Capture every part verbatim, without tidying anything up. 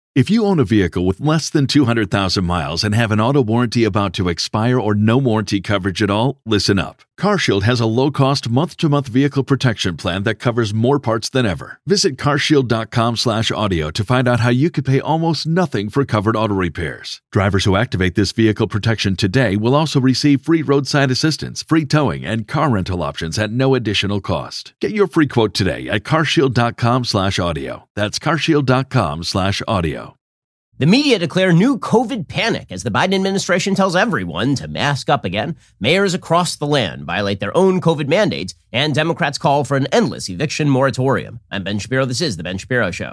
If you own a vehicle with less than two hundred thousand miles and have an auto warranty about to expire or no warranty coverage at all, listen up. CarShield has a low-cost month-to-month vehicle protection plan that covers more parts than ever. Visit carshield.com slash audio to find out how you could pay almost nothing for covered auto repairs. Drivers who activate this vehicle protection today will also receive free roadside assistance, free towing, and car rental options at no additional cost. Get your free quote today at carshield.com slash audio. That's carshield.com slash audio. The media declare new COVID panic as the Biden administration tells everyone to mask up again. Mayors across the land violate their own COVID mandates, and Democrats call for an endless eviction moratorium. I'm Ben Shapiro. This is The Ben Shapiro Show.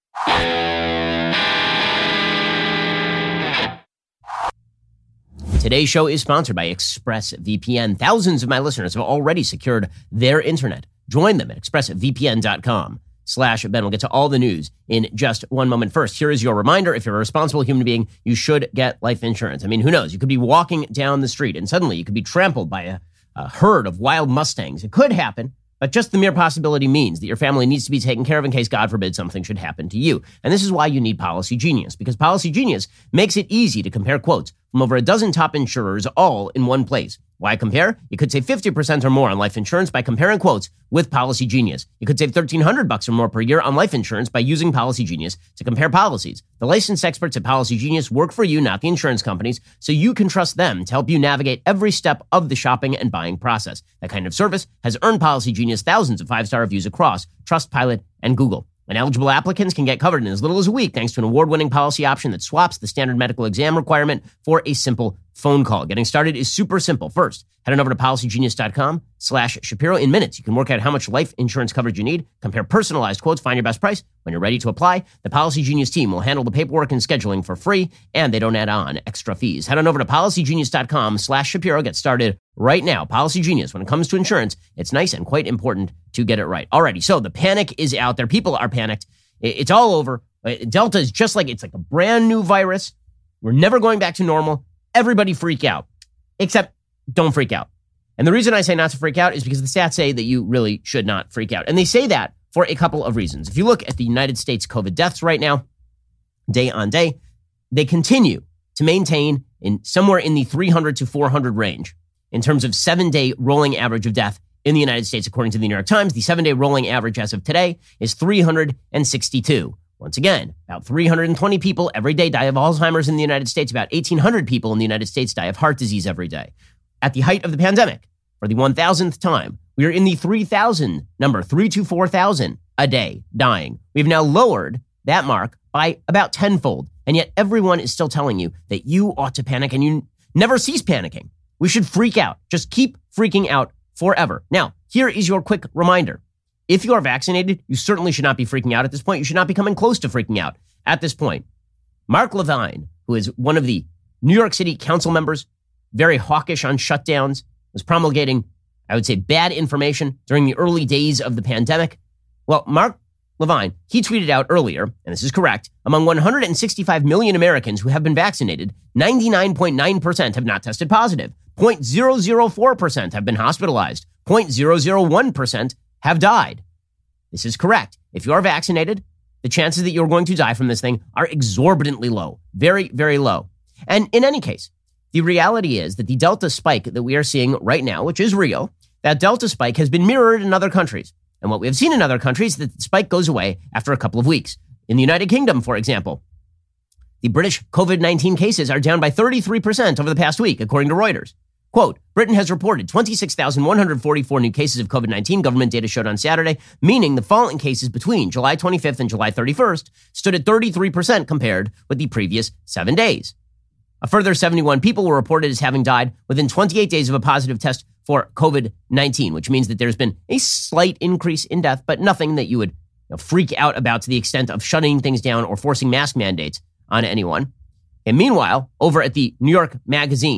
Today's show is sponsored by ExpressVPN. Thousands of my listeners have already secured their internet. Join them at expressvpn.com. slash Ben. We'll get to all the news in just one moment. First, here is your reminder. If you're a responsible human being, you should get life insurance. I mean, who knows? You could be walking down the street and suddenly you could be trampled by a, a herd of wild Mustangs. It could happen, but just the mere possibility means that your family needs to be taken care of in case, God forbid, something should happen to you. And this is why you need Policy Genius, because Policy Genius makes it easy to compare quotes from over a dozen top insurers all in one place. Why compare? You could save fifty percent or more on life insurance by comparing quotes with Policy Genius. You could save thirteen hundred bucks or more per year on life insurance by using Policy Genius to compare policies. The licensed experts at Policy Genius work for you, not the insurance companies, so you can trust them to help you navigate every step of the shopping and buying process. That kind of service has earned Policy Genius thousands of five-star reviews across Trustpilot and Google. And eligible applicants can get covered in as little as a week thanks to an award-winning policy option that swaps the standard medical exam requirement for a simple phone call. Getting started is super simple. First, head on over to policygenius.com slash Shapiro. In minutes, you can work out how much life insurance coverage you need, compare personalized quotes, find your best price. When you're ready to apply, the Policy Genius team will handle the paperwork and scheduling for free, and they don't add on extra fees. Head on over to policygenius.com slash Shapiro. Get started right now. Policy Genius, when it comes to insurance, it's nice and quite important to get it right. Alrighty, so the panic is out there. People are panicked. It's all over. Delta is just like, it's like a brand new virus. We're never going back to normal. Everybody freak out, except don't freak out. And the reason I say not to freak out is because the stats say that you really should not freak out. And they say that for a couple of reasons. If you look at the United States COVID deaths right now, day on day, they continue to maintain in somewhere in the three hundred to four hundred range in terms of seven-day rolling average of death in the United States. According to the New York Times, the seven-day rolling average as of today is three hundred sixty-two. Once again, about three hundred twenty people every day die of Alzheimer's in the United States. About eighteen hundred people in the United States die of heart disease every day. At the height of the pandemic, for the one thousandth time, we are in the three thousand number, three to four thousand a day dying. We've now lowered that mark by about tenfold. And yet everyone is still telling you that you ought to panic, and you never cease panicking. We should freak out. Just keep freaking out forever. Now, here is your quick reminder. If you are vaccinated, you certainly should not be freaking out at this point. You should not be coming close to freaking out at this point. Mark Levine, who is one of the New York City council members, very hawkish on shutdowns, was promulgating, I would say, bad information during the early days of the pandemic. Well, Mark Levine, he tweeted out earlier, and this is correct, among one hundred sixty-five million Americans who have been vaccinated, ninety-nine point nine percent have not tested positive. zero point zero zero four percent have been hospitalized. zero point zero zero one percent have died. This is correct. If you are vaccinated, the chances that you're going to die from this thing are exorbitantly low. Very, very low. And in any case, the reality is that the Delta spike that we are seeing right now, which is real, that Delta spike has been mirrored in other countries. And what we have seen in other countries is that the spike goes away after a couple of weeks. In the United Kingdom, for example, the British COVID nineteen cases are down by thirty-three percent over the past week, according to Reuters. Quote, Britain has reported twenty-six thousand one hundred forty-four new cases of COVID nineteen, government data showed on Saturday, meaning the fall in cases between July twenty-fifth and July thirty-first stood at thirty-three percent compared with the previous seven days. A further seventy-one people were reported as having died within twenty-eight days of a positive test for COVID nineteen, which means that there's been a slight increase in death, but nothing that you would you know, freak out about to the extent of shutting things down or forcing mask mandates on anyone. And meanwhile, over at the New York Magazine,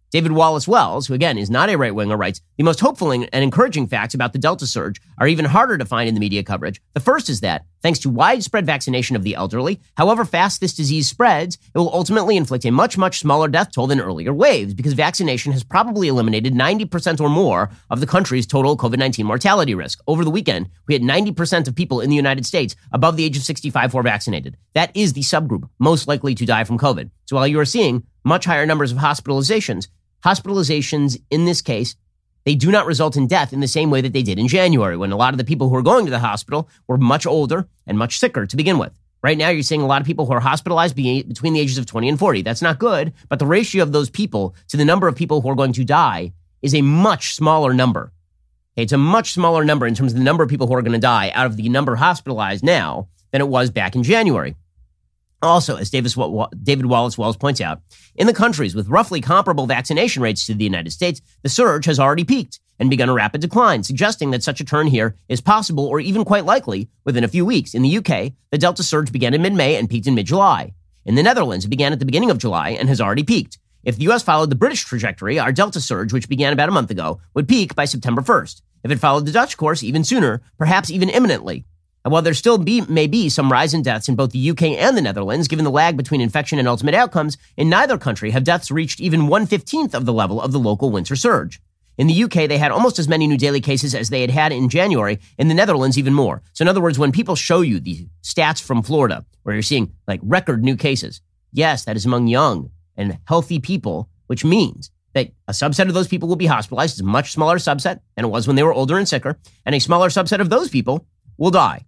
David Wallace Wells, who again is not a right-winger, writes, the most hopeful and encouraging facts about the Delta surge are even harder to find in the media coverage. The first is that, thanks to widespread vaccination of the elderly, however fast this disease spreads, it will ultimately inflict a much, much smaller death toll than earlier waves, because vaccination has probably eliminated ninety percent or more of the country's total COVID nineteen mortality risk. Over the weekend, we had ninety percent of people in the United States above the age of sixty-five who are vaccinated. That is the subgroup most likely to die from COVID. So while you are seeing much higher numbers of hospitalizations, hospitalizations in this case, they do not result in death in the same way that they did in January, when a lot of the people who were going to the hospital were much older and much sicker to begin with. Right now, you're seeing a lot of people who are hospitalized be- between the ages of twenty and forty. That's not good, but the ratio of those people to the number of people who are going to die is a much smaller number. Okay, it's a much smaller number in terms of the number of people who are going to die out of the number hospitalized now than it was back in January. Also, as Davis, David Wallace Wells points out, in the countries with roughly comparable vaccination rates to the United States, the surge has already peaked and begun a rapid decline, suggesting that such a turn here is possible or even quite likely within a few weeks. In the U K, the Delta surge began in mid-May and peaked in mid-July. In the Netherlands, it began at the beginning of July and has already peaked. If the U S followed the British trajectory, our Delta surge, which began about a month ago, would peak by September first. If it followed the Dutch course even sooner, perhaps even imminently. And while there still be, may be some rise in deaths in both the U K and the Netherlands, given the lag between infection and ultimate outcomes, in neither country have deaths reached even one fifteenth of the level of the local winter surge. In the U K, they had almost as many new daily cases as they had had in January. In the Netherlands, even more. So in other words, when people show you the stats from Florida, where you're seeing like record new cases, yes, that is among young and healthy people, which means that a subset of those people will be hospitalized. It's a much smaller subset than it was when they were older and sicker. And a smaller subset of those people will die.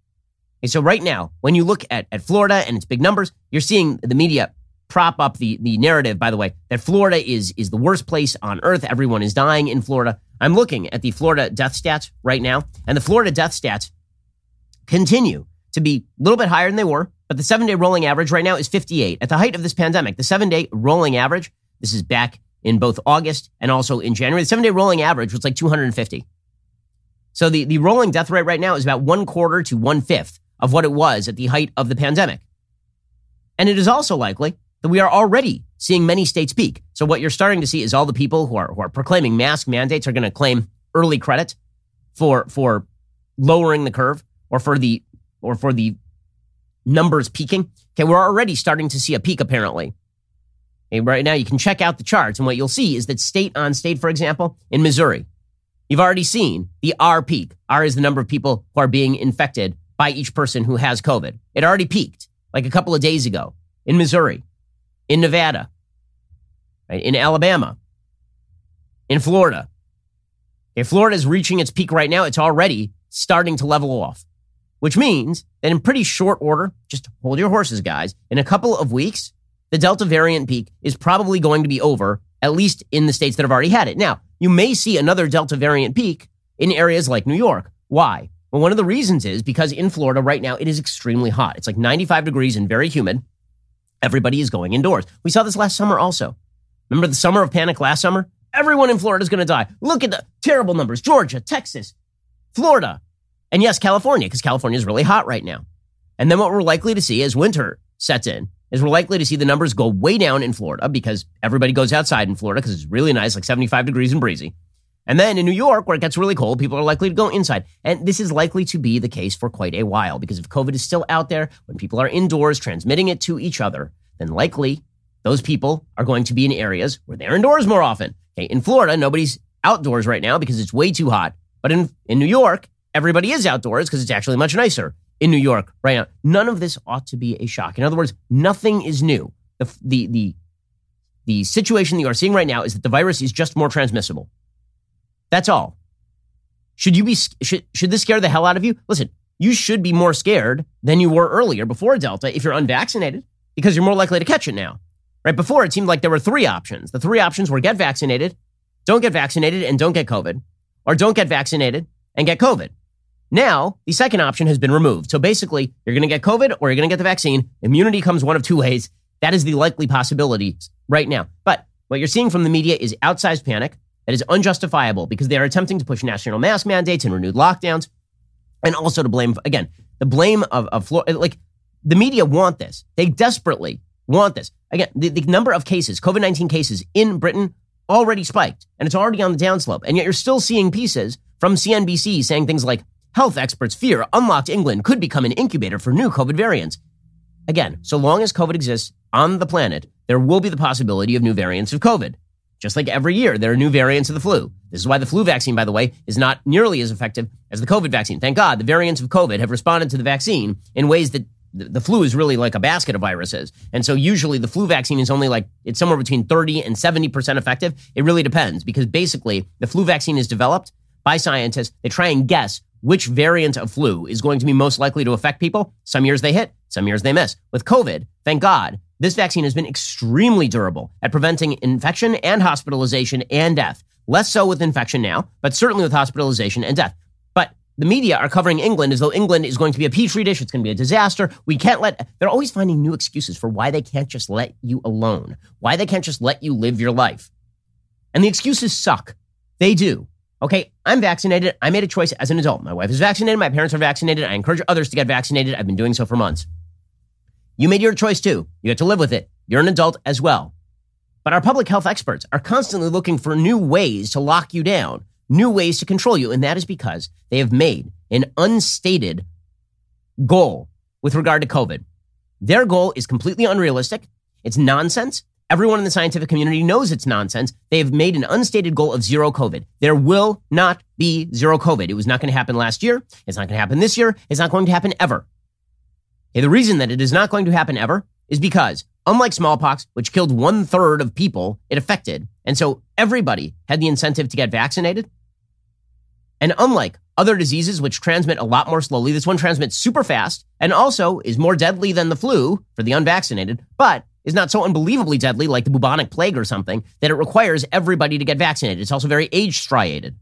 And so right now, when you look at, at Florida and its big numbers, you're seeing the media prop up the, the narrative, by the way, that Florida is, is the worst place on earth. Everyone is dying in Florida. I'm looking at the Florida death stats right now, and the Florida death stats continue to be a little bit higher than they were, but the seven-day rolling average right now is fifty-eight. At the height of this pandemic, the seven-day rolling average, this is back in both August and also in January, the seven-day rolling average was like two hundred fifty. So the, the rolling death rate right now is about one quarter to one-fifth of what it was at the height of the pandemic. And it is also likely that we are already seeing many states peak. So what you're starting to see is all the people who are who are proclaiming mask mandates are going to claim early credit for for lowering the curve or for the or for the numbers peaking. Okay, we're already starting to see a peak apparently. Okay, right now you can check out the charts, and what you'll see is that state on state, for example, in Missouri, you've already seen the R peak. R is the number of people who are being infected by each person who has COVID. It already peaked like a couple of days ago in Missouri, in Nevada, right, in Alabama, in Florida. If Florida is reaching its peak right now, it's already starting to level off, which means that in pretty short order, just hold your horses, guys, in a couple of weeks, the Delta variant peak is probably going to be over, at least in the states that have already had it. Now, you may see another Delta variant peak in areas like New York. Why? Well, one of the reasons is because in Florida right now, it is extremely hot. It's like ninety-five degrees and very humid. Everybody is going indoors. We saw this last summer also. Remember the summer of panic last summer? Everyone in Florida is going to die. Look at the terrible numbers. Georgia, Texas, Florida, and yes, California, because California is really hot right now. And then what we're likely to see as winter sets in is we're likely to see the numbers go way down in Florida because everybody goes outside in Florida because it's really nice, like seventy-five degrees and breezy. And then in New York, where it gets really cold, people are likely to go inside. And this is likely to be the case for quite a while because if COVID is still out there, when people are indoors transmitting it to each other, then likely those people are going to be in areas where they're indoors more often. Okay, in Florida, nobody's outdoors right now because it's way too hot. But in, in New York, everybody is outdoors because it's actually much nicer in New York right now. None of this ought to be a shock. In other words, nothing is new. The, the, the, the situation that you are seeing right now is that the virus is just more transmissible. That's all. Should you be, should, should this scare the hell out of you? Listen, you should be more scared than you were earlier before Delta if you're unvaccinated because you're more likely to catch it now. Right before, it seemed like there were three options. The three options were get vaccinated, don't get vaccinated, and don't get COVID, or don't get vaccinated and get COVID. Now, the second option has been removed. So basically, you're going to get COVID or you're going to get the vaccine. Immunity comes one of two ways. That is the likely possibility right now. But what you're seeing from the media is outsized panic that is unjustifiable because they are attempting to push national mask mandates and renewed lockdowns, and also to blame, again, the blame of, of Florida. Like, the media want this. They desperately want this. Again, the, the number of cases, COVID nineteen cases in Britain already spiked and it's already on the downslope. And yet you're still seeing pieces from C N B C saying things like, health experts fear unlocked England could become an incubator for new COVID variants. Again, so long as COVID exists on the planet, there will be the possibility of new variants of COVID. Just like every year, there are new variants of the flu. This is why the flu vaccine, by the way, is not nearly as effective as the COVID vaccine. Thank God, the variants of COVID have responded to the vaccine in ways that the flu is really like a basket of viruses. And so usually the flu vaccine is only like, it's somewhere between thirty and seventy percent effective. It really depends because basically the flu vaccine is developed by scientists. They try and guess which variant of flu is going to be most likely to affect people. Some years they hit, some years they miss. With COVID, thank God, this vaccine has been extremely durable at preventing infection and hospitalization and death. Less so with infection now, but certainly with hospitalization and death. But the media are covering England as though England is going to be a petri dish. It's going to be a disaster. We can't let, they're always finding new excuses for why they can't just let you alone, why they can't just let you live your life. And the excuses suck. They do. Okay, I'm vaccinated. I made a choice as an adult. My wife is vaccinated. My parents are vaccinated. I encourage others to get vaccinated. I've been doing so for months. You made your choice too. You get to live with it. You're an adult as well. But our public health experts are constantly looking for new ways to lock you down, new ways to control you. And that is because they have made an unstated goal with regard to COVID. Their goal is completely unrealistic. It's nonsense. Everyone in the scientific community knows it's nonsense. They have made an unstated goal of zero COVID. There will not be zero COVID. It was not going to happen last year. It's not going to happen this year. It's not going to happen ever. Okay, the reason that it is not going to happen ever is because, unlike smallpox, which killed one third of people it affected, and so everybody had the incentive to get vaccinated, and unlike other diseases which transmit a lot more slowly, this one transmits super fast and also is more deadly than the flu for the unvaccinated, but is not so unbelievably deadly like the bubonic plague or something that it requires everybody to get vaccinated. It's also very age striated.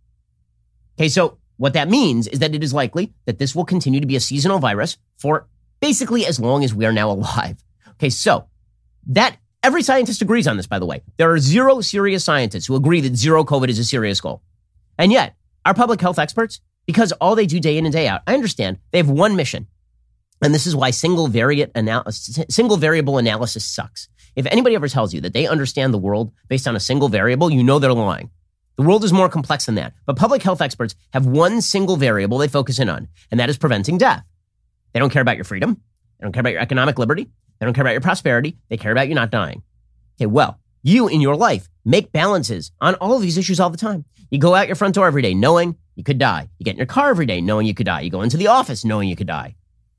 Okay, so what that means is that it is likely that this will continue to be a seasonal virus for basically as long as we are now alive. Okay, so that every scientist agrees on this, by the way. There are zero serious scientists who agree that zero COVID is a serious goal. And yet, our public health experts, because all they do day in and day out, I understand, they have one mission. And this is why single variant analysis, single variable analysis sucks. If anybody ever tells you that they understand the world based on a single variable, you know they're lying. The world is more complex than that. But public health experts have one single variable they focus in on, and that is preventing death. They don't care about your freedom. They don't care about your economic liberty. They don't care about your prosperity. They care about you not dying. Okay, well, you in your life make balances on all of these issues all the time. You go out your front door every day knowing you could die. You get in your car every day knowing you could die. You go into the office knowing you could die.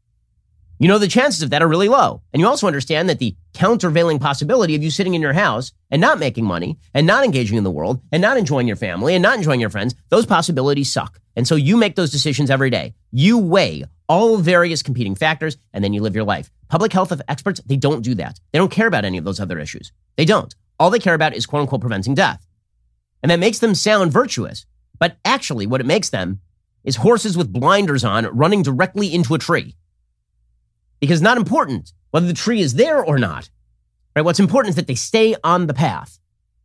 You know the chances of that are really low. And you also understand that the countervailing possibility of you sitting in your house and not making money and not engaging in the world and not enjoying your family and not enjoying your friends, those possibilities suck. And so you make those decisions every day. You weigh all various competing factors and then you live your life. Public health experts, they don't do that. They don't care about any of those other issues. They don't. All they care about is quote unquote preventing death. And that makes them sound virtuous. But actually what it makes them is horses with blinders on running directly into a tree. Because it's not important whether the tree is there or not. Right? What's important is that they stay on the path.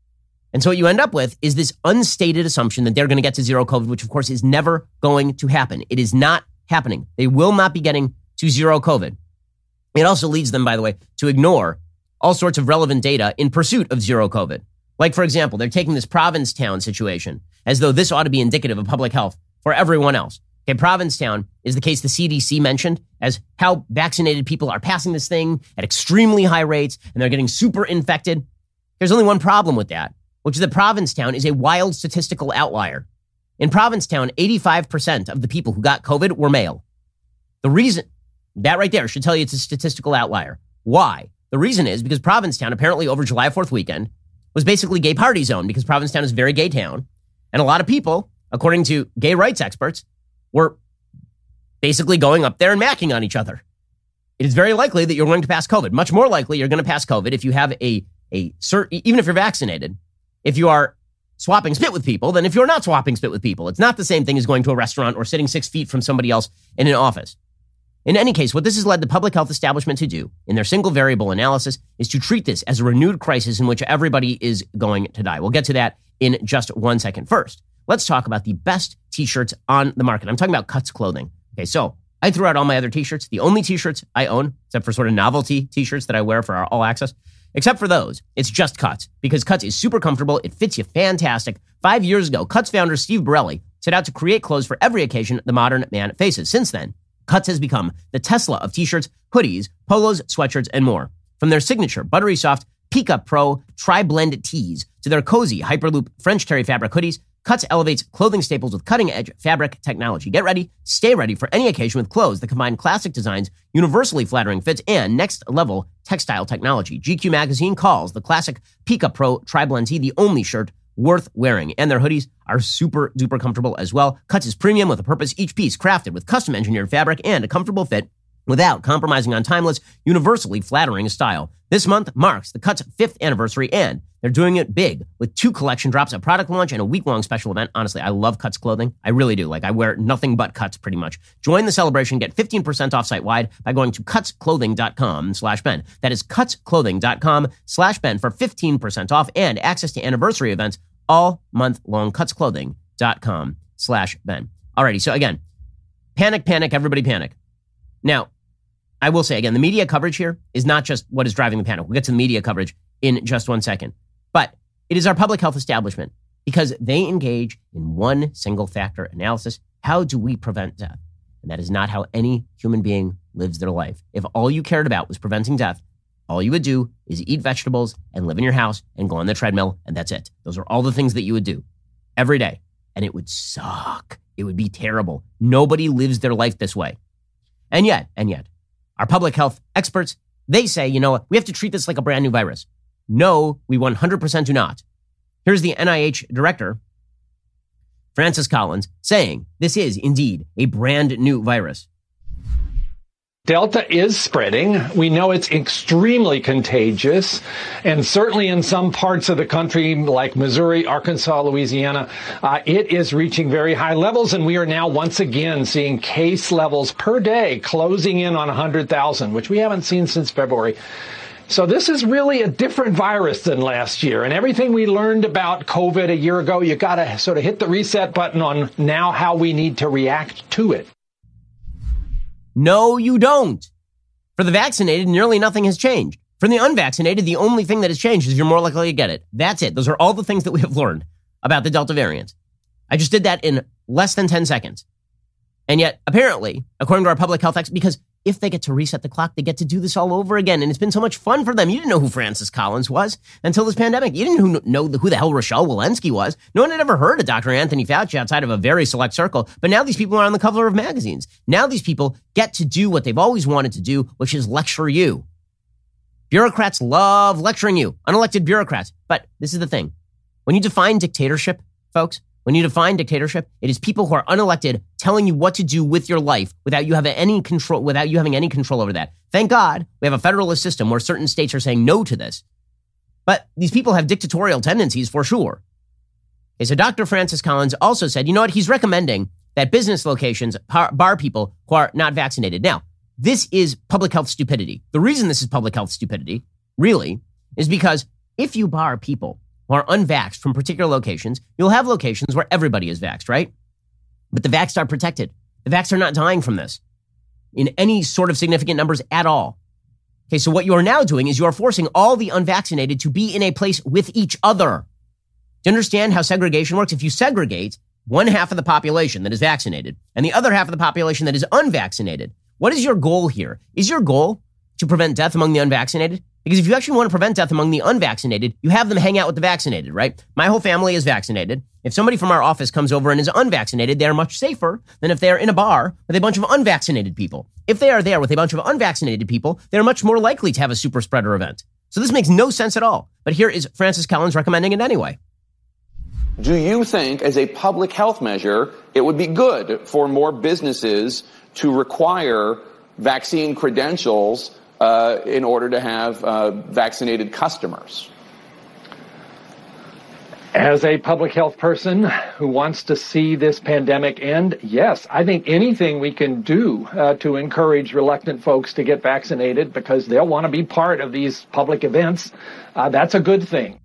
And so what you end up with is this unstated assumption that they're going to get to zero COVID, which of course is never going to happen. It is not happening. They will not be getting to zero COVID. It also leads them, by the way, to ignore all sorts of relevant data in pursuit of zero COVID. Like, for example, they're taking this Provincetown situation as though this ought to be indicative of public health for everyone else. Okay, Provincetown is the case the C D C mentioned as how vaccinated people are passing this thing at extremely high rates and they're getting super infected. There's only one problem with that, which is that Provincetown is a wild statistical outlier. In Provincetown, eighty-five percent of the people who got COVID were male. The reason, that right there should tell you it's a statistical outlier. Why? The reason is because Provincetown, apparently over July fourth weekend, was basically gay party zone because Provincetown is a very gay town. And a lot of people, according to gay rights experts, were basically going up there and macking on each other. It is very likely that you're going to pass COVID. Much more likely you're going to pass COVID if you have a, a cert, even if you're vaccinated, if you are swapping spit with people than if you're not swapping spit with people. It's not the same thing as going to a restaurant or sitting six feet from somebody else in an office. In any case, what this has led the public health establishment to do in their single variable analysis is to treat this as a renewed crisis in which everybody is going to die. We'll get to that in just one second. First, let's talk about the best t-shirts on the market. I'm talking about Cuts Clothing. Okay, so I threw out all my other t-shirts. The only t-shirts I own, except for sort of novelty t-shirts that I wear for our All Access, Except for those, it's just Cuts, because Cuts is super comfortable. It fits you fantastic. Five years ago, Cuts founder Steve Borelli set out to create clothes for every occasion the modern man faces. Since then, Cuts has become the Tesla of t-shirts, hoodies, polos, sweatshirts, and more. From their signature buttery soft Pika Pro tri-blend tees to their cozy Hyperloop French terry fabric hoodies, Cuts elevates clothing staples with cutting-edge fabric technology. Get ready, stay ready for any occasion with clothes that combine classic designs, universally flattering fits, and next-level textile technology. G Q magazine calls the classic Pika Pro tri-blend tee the only shirt worth wearing, and their hoodies are super duper comfortable as well. Cuts is premium with a purpose, each piece crafted with custom engineered fabric and a comfortable fit without compromising on timeless, universally flattering style. This month marks the Cuts fifth anniversary, and they're doing it big with two collection drops, a product launch, and a week-long special event. Honestly, I love Cuts clothing. I really do. Like, I wear nothing but Cuts pretty much. Join the celebration. Get fifteen percent off site-wide by going to cutsclothing.com slash Ben. That is cutsclothing.com slash Ben for fifteen percent off and access to anniversary events all month long. cutsclothing.com slash Ben. Alrighty, so again, panic, panic, everybody panic. Now, I will say again, the media coverage here is not just what is driving the panic. We'll get to the media coverage in just one second. But it is our public health establishment, because they engage in one single factor analysis. How do we prevent death? And that is not how any human being lives their life. If all you cared about was preventing death, all you would do is eat vegetables and live in your house and go on the treadmill, and that's it. Those are all the things that you would do every day. And it would suck. It would be terrible. Nobody lives their life this way. And yet, and yet, our public health experts, they say, you know what, we have to treat this like a brand new virus. No, we one hundred percent do not. Here's the N I H director, Francis Collins, saying this is indeed a brand new virus. Delta is spreading. We know it's extremely contagious, and certainly in some parts of the country, like Missouri, Arkansas, Louisiana, uh, it is reaching very high levels, and we are now once again seeing case levels per day closing in on one hundred thousand, which we haven't seen since February. So this is really a different virus than last year, and everything we learned about COVID a year ago, you got to sort of hit the reset button on now how we need to react to it. No, you don't. For the vaccinated, nearly nothing has changed. For the unvaccinated, the only thing that has changed is you're more likely to get it. That's it. Those are all the things that we have learned about the Delta variant. I just did that in less than ten seconds. And yet, apparently, according to our public health experts, because if they get to reset the clock, they get to do this all over again. And it's been so much fun for them. You didn't know who Francis Collins was until this pandemic. You didn't know who the hell Rochelle Walensky was. No one had ever heard of Doctor Anthony Fauci outside of a very select circle. But now these people are on the cover of magazines. Now these people get to do what they've always wanted to do, which is lecture you. Bureaucrats love lecturing you, unelected bureaucrats. But this is the thing. When you define dictatorship, folks, when you define dictatorship, it is people who are unelected telling you what to do with your life without you having any control, without you having any control over that. Thank God we have a federalist system where certain states are saying no to this. But these people have dictatorial tendencies for sure. Okay, so Doctor Francis Collins also said, you know what? He's recommending that business locations bar people who are not vaccinated. Now, this is public health stupidity. The reason this is public health stupidity, really, is because if you bar people who are unvaxxed from particular locations, you'll have locations where everybody is vaxxed, right? But the vaxxed are protected. The vaxxed are not dying from this in any sort of significant numbers at all. Okay, so what you are now doing is you are forcing all the unvaccinated to be in a place with each other. Do you understand how segregation works? If you segregate one half of the population that is vaccinated and the other half of the population that is unvaccinated, what is your goal here? Is your goal to prevent death among the unvaccinated? Because if you actually want to prevent death among the unvaccinated, you have them hang out with the vaccinated, right? My whole family is vaccinated. If somebody from our office comes over and is unvaccinated, they are much safer than if they are in a bar with a bunch of unvaccinated people. If they are there with a bunch of unvaccinated people, they're much more likely to have a super spreader event. So this makes no sense at all. But here is Francis Collins recommending it anyway. Do you think, as a public health measure, it would be good for more businesses to require vaccine credentials Uh, in order to have uh, vaccinated customers? As a public health person who wants to see this pandemic end, yes, I think anything we can do uh, to encourage reluctant folks to get vaccinated because they'll want to be part of these public events, uh, that's a good thing.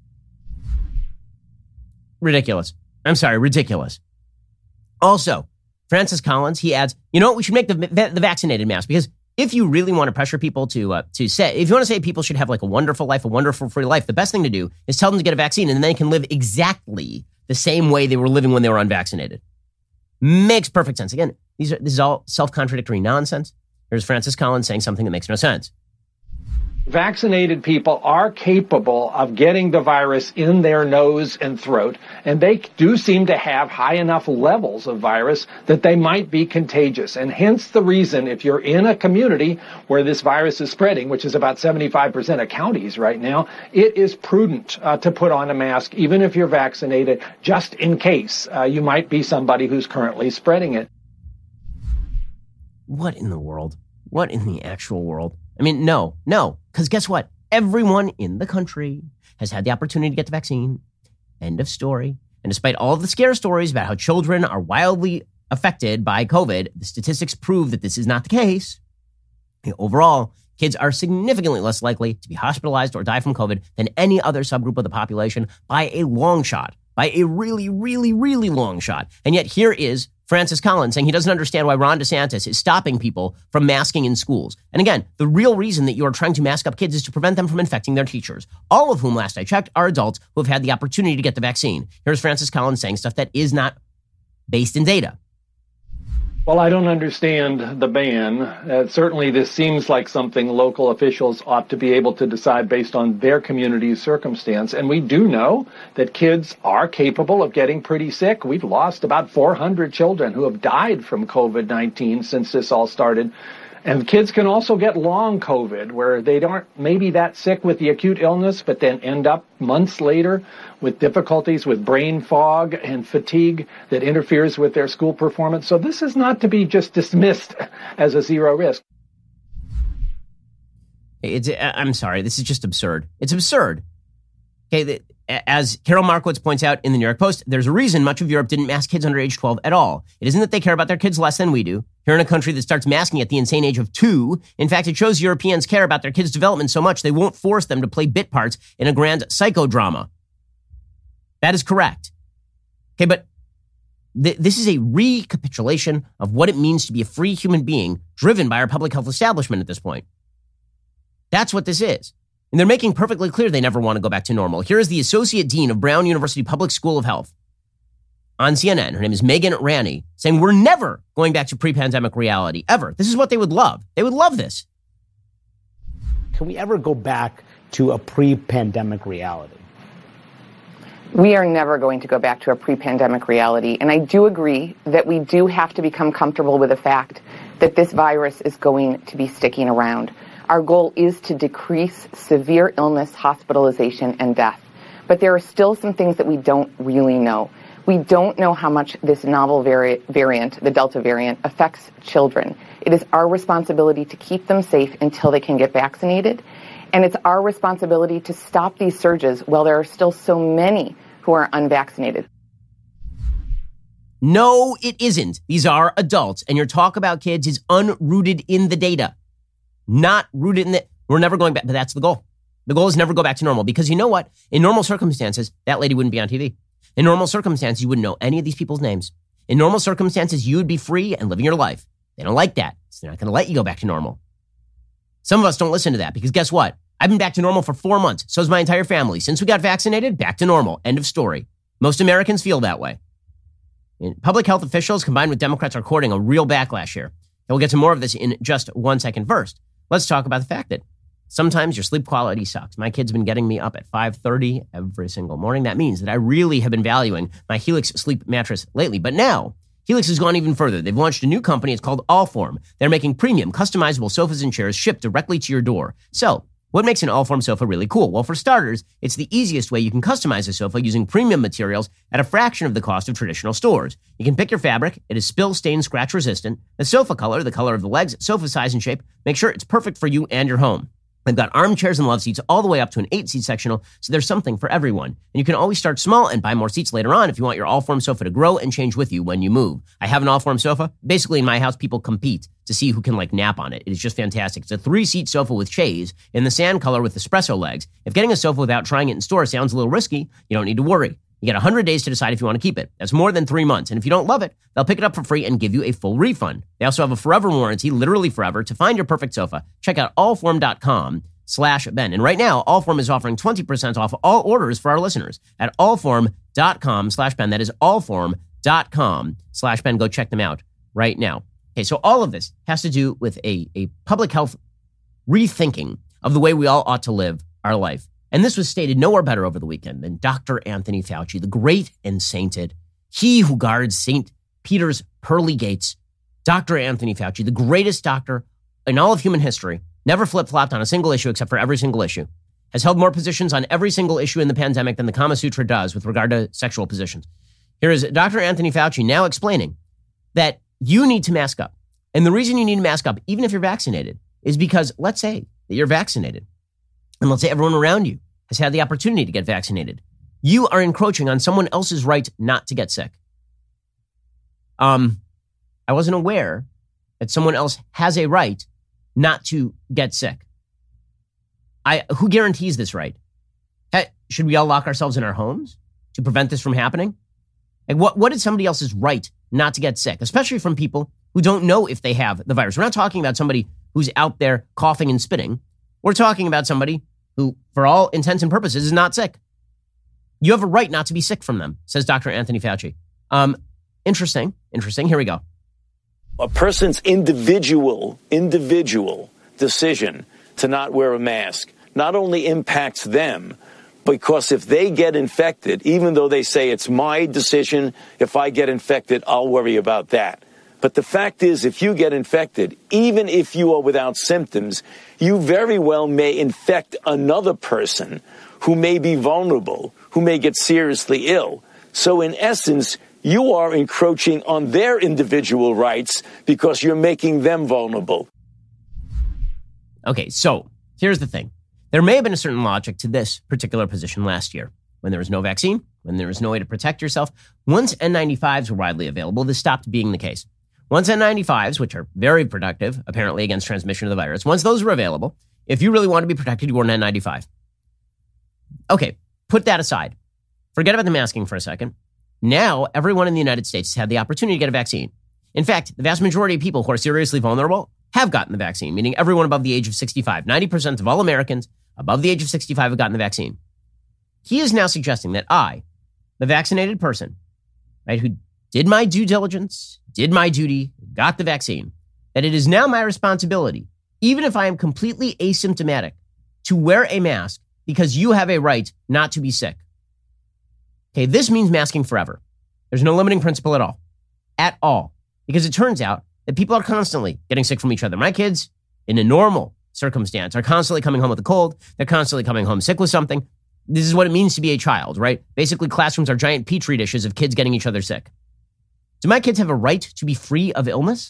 Ridiculous. I'm sorry, ridiculous. Also, Francis Collins, he adds, you know what, we should make the, the vaccinated mask because if you really want to pressure people to uh, to say, if you want to say people should have like a wonderful life, a wonderful free life, the best thing to do is tell them to get a vaccine, and then they can live exactly the same way they were living when they were unvaccinated. Makes perfect sense. Again, these are this is all self-contradictory nonsense. Here's Francis Collins saying something that makes no sense. Vaccinated people are capable of getting the virus in their nose and throat, and they do seem to have high enough levels of virus that they might be contagious. And hence the reason, if you're in a community where this virus is spreading, which is about seventy-five percent of counties right now, it is prudent uh, to put on a mask, even if you're vaccinated, just in case uh, you might be somebody who's currently spreading it. What in the world? What in the actual world? I mean, no, no, because guess what? Everyone in the country has had the opportunity to get the vaccine. End of story. And despite all of the scare stories about how children are wildly affected by COVID, the statistics prove that this is not the case. Overall, kids are significantly less likely to be hospitalized or die from COVID than any other subgroup of the population by a long shot, by a really, really, really long shot. And yet here is Francis Collins saying he doesn't understand why Ron DeSantis is stopping people from masking in schools. And again, the real reason that you are trying to mask up kids is to prevent them from infecting their teachers, all of whom, last I checked, are adults who have had the opportunity to get the vaccine. Here's Francis Collins saying stuff that is not based in data. Well, I don't understand the ban. Uh, certainly, this seems like something local officials ought to be able to decide based on their community's circumstance. And we do know that kids are capable of getting pretty sick. We've lost about four hundred children who have died from COVID nineteen since this all started. And kids can also get long COVID, where they aren't maybe that sick with the acute illness, but then end up months later with difficulties with brain fog and fatigue that interferes with their school performance. So this is not to be just dismissed as a zero risk. It's, I'm sorry, this is just absurd. It's absurd. Okay, as Carol Markowitz points out in the New York Post, there's a reason much of Europe didn't mask kids under age twelve at all. It isn't that they care about their kids less than we do. Here in a country that starts masking at the insane age of two, in fact, it shows Europeans care about their kids' development so much they won't force them to play bit parts in a grand psychodrama. That is correct. Okay, but th- this is a recapitulation of what it means to be a free human being driven by our public health establishment at this point. That's what this is. And they're making perfectly clear they never want to go back to normal. Here is the Associate Dean of Brown University Public School of Health on C N N. Her name is Megan Ranney, saying we're never going back to pre-pandemic reality, ever. This is what they would love. They would love this. Can we ever go back to a pre-pandemic reality? We are never going to go back to a pre-pandemic reality. And I do agree that we do have to become comfortable with the fact that this virus is going to be sticking around. Our goal is to decrease severe illness, hospitalization, and death. But there are still some things that we don't really know. We don't know how much this novel vari- variant, the Delta variant, affects children. It is our responsibility to keep them safe until they can get vaccinated. And it's our responsibility to stop these surges while there are still so many who are unvaccinated. No, it isn't. These are adults. And your talk about kids is unrooted in the data. Not rooted in the, we're never going back, but that's the goal. The goal is never go back to normal, because you know what? In normal circumstances, that lady wouldn't be on T V. In normal circumstances, you wouldn't know any of these people's names. In normal circumstances, you would be free and living your life. They don't like that, so they're not going to let you go back to normal. Some of us don't listen to that, because guess what? I've been back to normal for four months. So has my entire family. Since we got vaccinated, back to normal. End of story. Most Americans feel that way. And public health officials combined with Democrats are courting a real backlash here. And we'll get to more of this in just one second. First, let's talk about the fact that sometimes your sleep quality sucks. My kid's been getting me up at five thirty every single morning. That means that I really have been valuing my Helix sleep mattress lately. But now, Helix has gone even further. They've launched a new company. It's called Allform. They're making premium, customizable sofas and chairs shipped directly to your door. So, what makes an Allform sofa really cool? Well, for starters, it's the easiest way you can customize a sofa using premium materials at a fraction of the cost of traditional stores. You can pick your fabric. It is spill, stain, scratch resistant. The sofa color, the color of the legs, sofa size and shape, make sure it's perfect for you and your home. They've got armchairs and love seats all the way up to an eight-seat sectional, so there's something for everyone. And you can always start small and buy more seats later on if you want your Allform sofa to grow and change with you when you move. I have an Allform sofa. Basically, in my house, people compete to see who can, like, nap on it. It is just fantastic. It's a three-seat sofa with chaise in the sand color with espresso legs. If getting a sofa without trying it in store sounds a little risky, you don't need to worry. You get one hundred days to decide if you want to keep it. That's more than three months. And if you don't love it, they'll pick it up for free and give you a full refund. They also have a forever warranty, literally forever. To find your perfect sofa, check out allform.com slash Ben. And right now, Allform is offering twenty percent off all orders for our listeners at allform.com slash Ben. That is allform.com slash Ben. Go check them out right now. Okay, so all of this has to do with a, a public health rethinking of the way we all ought to live our life. And this was stated nowhere better over the weekend than Doctor Anthony Fauci, the great and sainted, he who guards Saint Peter's pearly gates. Doctor Anthony Fauci, the greatest doctor in all of human history, never flip-flopped on a single issue except for every single issue, has held more positions on every single issue in the pandemic than the Kama Sutra does with regard to sexual positions. Here is Doctor Anthony Fauci now explaining that you need to mask up. And the reason you need to mask up, even if you're vaccinated, is because let's say that you're vaccinated, and let's say everyone around you has had the opportunity to get vaccinated. You are encroaching on someone else's right not to get sick. Um, I wasn't aware that someone else has a right not to get sick. I who guarantees this right? Hey, should we all lock ourselves in our homes to prevent this from happening? Like what, what is somebody else's right not to get sick, especially from people who don't know if they have the virus? We're not talking about somebody who's out there coughing and spitting. We're talking about somebody who, for all intents and purposes, is not sick. You have a right not to be sick from them, says Doctor Anthony Fauci. Um, interesting, interesting. Here we go. A person's individual, individual decision to not wear a mask not only impacts them, because if they get infected, even though they say it's my decision, if I get infected, I'll worry about that. But the fact is, if you get infected, even if you are without symptoms, you very well may infect another person who may be vulnerable, who may get seriously ill. So in essence, you are encroaching on their individual rights because you're making them vulnerable. Okay, so here's the thing. There may have been a certain logic to this particular position last year when there was no vaccine, when there was no way to protect yourself. Once N ninety-fives were widely available, this stopped being the case. Once N ninety-fives, which are very productive, apparently, against transmission of the virus, once those were available, if you really want to be protected, you wore an N ninety-five. Okay, put that aside. Forget about the masking for a second. Now, everyone in the United States has had the opportunity to get a vaccine. In fact, the vast majority of people who are seriously vulnerable have gotten the vaccine, meaning everyone above the age of sixty-five. ninety percent of all Americans above the age of sixty-five have gotten the vaccine. He is now suggesting that I, the vaccinated person, right, who did my due diligence, did my duty, got the vaccine, that it is now my responsibility, even if I am completely asymptomatic, to wear a mask because you have a right not to be sick. Okay, this means masking forever. There's no limiting principle at all. At all. Because it turns out that people are constantly getting sick from each other. My kids, in a normal circumstance, are constantly coming home with a cold. They're constantly coming home sick with something. This is what it means to be a child, right? Basically, classrooms are giant petri dishes of kids getting each other sick. Do my kids have a right to be free of illness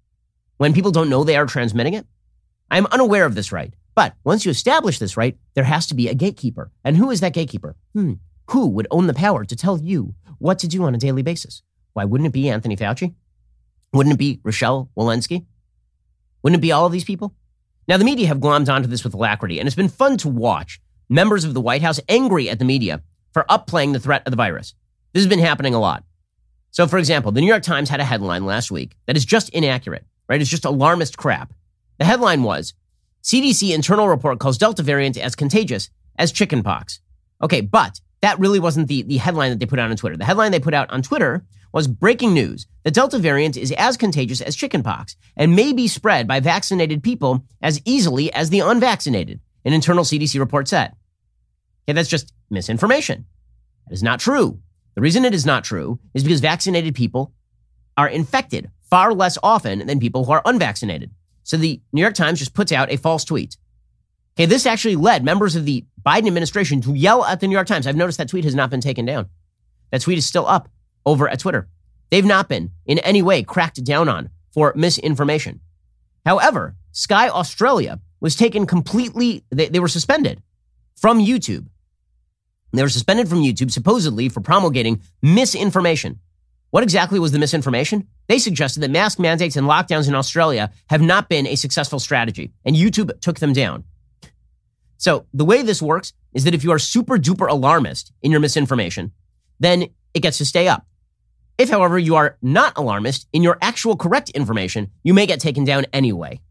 when people don't know they are transmitting it? I am unaware of this right. But once you establish this right, there has to be a gatekeeper. And who is that gatekeeper? Hmm. Who would own the power to tell you what to do on a daily basis? Why wouldn't it be Anthony Fauci? Wouldn't it be Rochelle Walensky? Wouldn't it be all of these people? Now, the media have glommed onto this with alacrity, and it's been fun to watch members of the White House angry at the media for upplaying the threat of the virus. This has been happening a lot. So, for example, the New York Times had a headline last week that is just inaccurate, right? It's just alarmist crap. The headline was, C D C internal report calls Delta variant as contagious as chickenpox. Okay, but that really wasn't the, the headline that they put out on Twitter. The headline they put out on Twitter was breaking news. The Delta variant is as contagious as chickenpox and may be spread by vaccinated people as easily as the unvaccinated, an internal C D C report said. Okay, that's just misinformation. That is not true. The reason it is not true is because vaccinated people are infected far less often than people who are unvaccinated. So the New York Times just puts out a false tweet. Okay, this actually led members of the Biden administration to yell at the New York Times. I've noticed that tweet has not been taken down. That tweet is still up over at Twitter. They've not been in any way cracked down on for misinformation. However, Sky Australia was taken completely, they, they were suspended from YouTube. They were suspended from YouTube supposedly for promulgating misinformation. What exactly was the misinformation? They suggested that mask mandates and lockdowns in Australia have not been a successful strategy, and YouTube took them down. So the way this works is that if you are super duper alarmist in your misinformation, then it gets to stay up. If, however, you are not alarmist in your actual correct information, you may get taken down anyway.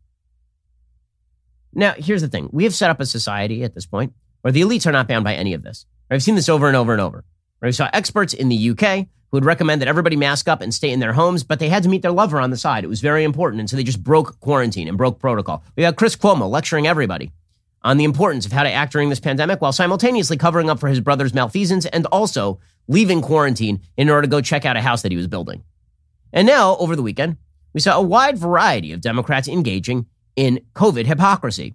Now, here's the thing. We have set up a society at this point where the elites are not bound by any of this. I've seen this over and over and over. We saw experts in the U K who would recommend that everybody mask up and stay in their homes, but they had to meet their lover on the side. It was very important, and so they just broke quarantine and broke protocol. We got Chris Cuomo lecturing everybody on the importance of how to act during this pandemic while simultaneously covering up for his brother's malfeasance and also leaving quarantine in order to go check out a house that he was building. And now, over the weekend, we saw a wide variety of Democrats engaging in COVID hypocrisy.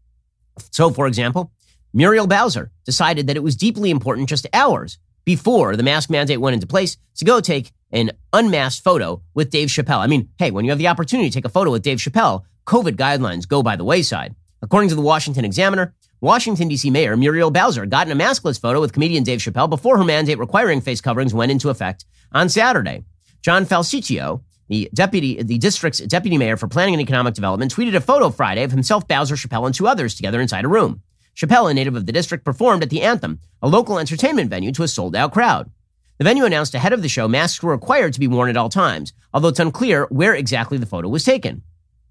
So, for example, Muriel Bowser decided that it was deeply important just hours before the mask mandate went into place to go take an unmasked photo with Dave Chappelle. I mean, hey, when you have the opportunity to take a photo with Dave Chappelle, COVID guidelines go by the wayside. According to the Washington Examiner, Washington, D C Mayor Muriel Bowser got in a maskless photo with comedian Dave Chappelle before her mandate requiring face coverings went into effect on Saturday. John Falsicchio, the deputy, the district's deputy mayor for planning and economic development, tweeted a photo Friday of himself, Bowser, Chappelle, and two others together inside a room. Chappelle, a native of the district, performed at the Anthem, a local entertainment venue, to a sold-out crowd. The venue announced ahead of the show masks were required to be worn at all times, although it's unclear where exactly the photo was taken.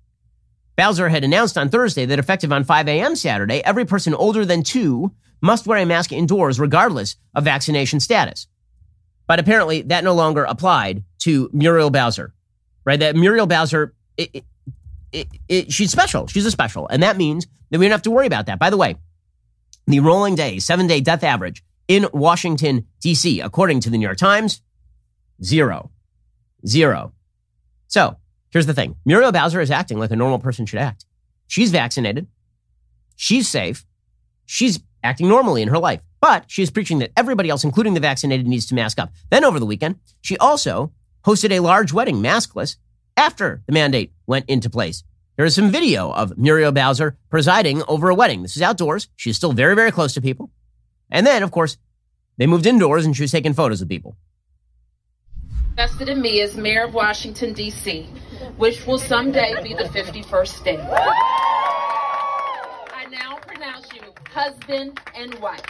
Bowser had announced on Thursday that effective on five a.m. Saturday, every person older than two must wear a mask indoors regardless of vaccination status. But apparently that no longer applied to Muriel Bowser, right? That Muriel Bowser, it, it, it, it, she's special. She's a special. And that means that we don't have to worry about that. By the way, the rolling day, seven-day death average in Washington, D C, according to the New York Times, zero. Zero. So, here's the thing. Muriel Bowser is acting like a normal person should act. She's vaccinated. She's safe. She's acting normally in her life. But she's preaching that everybody else, including the vaccinated, needs to mask up. Then over the weekend, she also hosted a large wedding maskless after the mandate went into place. There is some video of Muriel Bowser presiding over a wedding. This is outdoors. She's still very, very close to people. And then, of course, they moved indoors and she was taking photos of people. Invested in me as mayor of Washington, D C, which will someday be the fifty-first state. I now pronounce you husband and wife.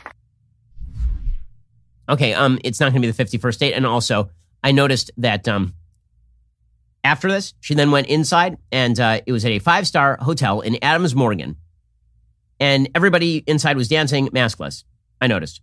Okay, um, it's not going to be the fifty-first state. And also, I noticed that um, after this, she then went inside, and uh, it was at a five-star hotel in Adams Morgan. And everybody inside was dancing maskless, I noticed.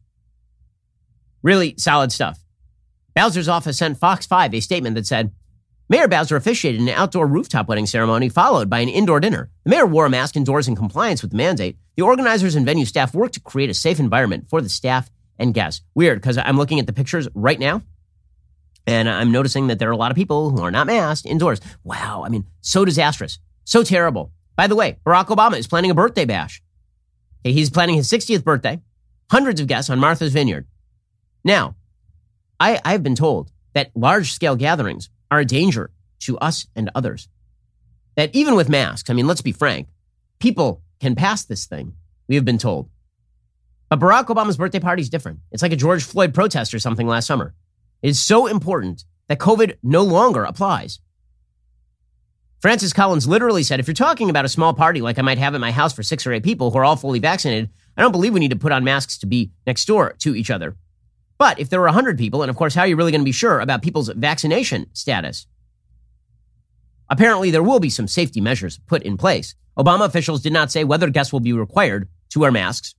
Really solid stuff. Bowser's office sent Fox five a statement that said, Mayor Bowser officiated an outdoor rooftop wedding ceremony followed by an indoor dinner. The mayor wore a mask indoors in compliance with the mandate. The organizers and venue staff worked to create a safe environment for the staff and guests. Weird, because I'm looking at the pictures right now, and I'm noticing that there are a lot of people who are not masked indoors. Wow, I mean, so disastrous. So terrible. By the way, Barack Obama is planning a birthday bash. Okay, he's planning his sixtieth birthday. Hundreds of guests on Martha's Vineyard. Now, I, I've been told that large-scale gatherings are a danger to us and others. That even with masks, I mean, let's be frank, people can pass this thing, we have been told. But Barack Obama's birthday party is different. It's like a George Floyd protest or something last summer. It is so important that COVID no longer applies. Francis Collins literally said, if you're talking about a small party like I might have at my house for six or eight people who are all fully vaccinated, I don't believe we need to put on masks to be next door to each other. But if there were one hundred people, and of course, how are you really going to be sure about people's vaccination status? Apparently, there will be some safety measures put in place. Obama officials did not say whether guests will be required to wear masks.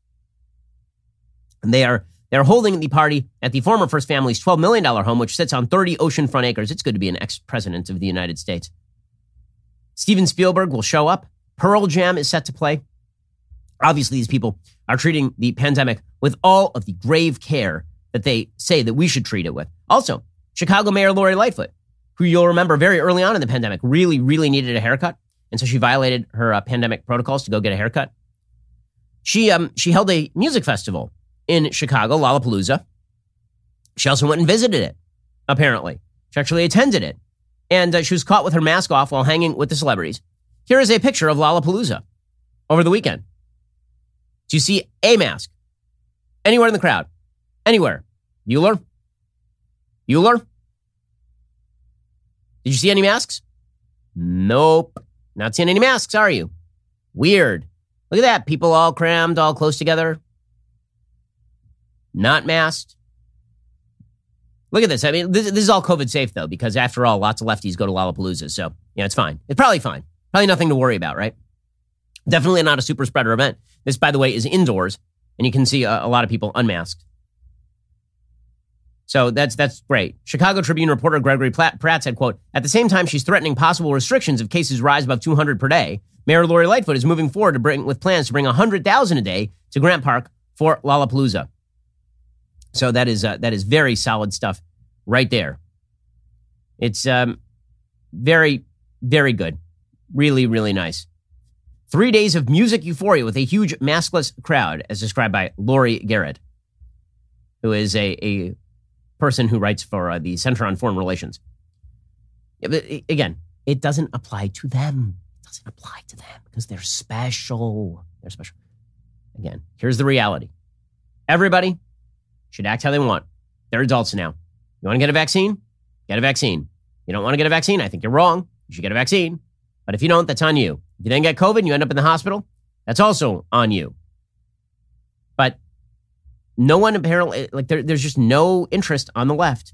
And they are they're holding the party at the former First Family's twelve million dollars home, which sits on thirty oceanfront acres. It's good to be an ex-president of the United States. Steven Spielberg will show up. Pearl Jam is set to play. Obviously, these people are treating the pandemic with all of the grave care that they say that we should treat it with. Also, Chicago Mayor Lori Lightfoot, who you'll remember very early on in the pandemic, really, really needed a haircut. And so she violated her uh, pandemic protocols to go get a haircut. She um she held a music festival in Chicago, Lollapalooza. She also went and visited it, apparently. She actually attended it. And uh, she was caught with her mask off while hanging with the celebrities. Here is a picture of Lollapalooza over the weekend. Do you see a mask anywhere in the crowd? Anywhere. Bueller? Bueller? Did you see any masks? Nope. Not seeing any masks, are you? Weird. Look at that. People all crammed, all close together. Not masked. Look at this. I mean, this, this is all COVID safe, though, because after all, lots of lefties go to Lollapalooza. So, yeah, it's fine. It's probably fine. Probably nothing to worry about, right? Definitely not a super spreader event. This, by the way, is indoors, and you can see a, a lot of people unmasked. So that's that's great. Chicago Tribune reporter Gregory Pratt said, quote, at the same time she's threatening possible restrictions if cases rise above two hundred per day, Mayor Lori Lightfoot is moving forward to bring with plans to bring one hundred thousand a day to Grant Park for Lollapalooza. So that is uh, that is very solid stuff right there. It's um, very, very good. Really, really nice. Three days of music euphoria with a huge maskless crowd, as described by Lori Garrett, who is a, a person who writes for uh, the Center on Foreign Relations. Yeah, but again, it doesn't apply to them. It doesn't apply to them because they're special. They're special. Again, here's the reality. Everybody should act how they want. They're adults now. You want to get a vaccine? Get a vaccine. You don't want to get a vaccine? I think you're wrong. You should get a vaccine. But if you don't, that's on you. If you then get COVID and you end up in the hospital, that's also on you. But no one apparently, like there, there's just no interest on the left